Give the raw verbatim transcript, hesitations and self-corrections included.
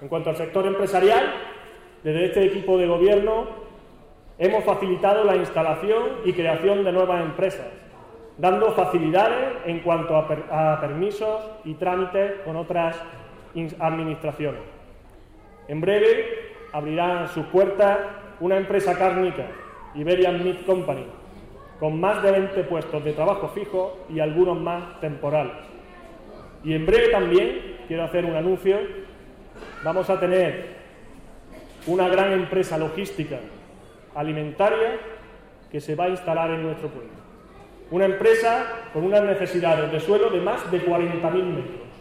En cuanto al sector empresarial, desde este equipo de gobierno hemos facilitado la instalación y creación de nuevas empresas, dando facilidades en cuanto a, per a permisos y trámites con otras administraciones. En breve abrirá sus puertas una empresa cárnica, Iberian Meat Company, con más de veinte puestos de trabajo fijos y algunos más temporales. Y en breve también, quiero hacer un anuncio, vamos a tener una gran empresa logística alimentaria que se va a instalar en nuestro pueblo. Una empresa con unas necesidades de suelo de más de cuarenta mil metros.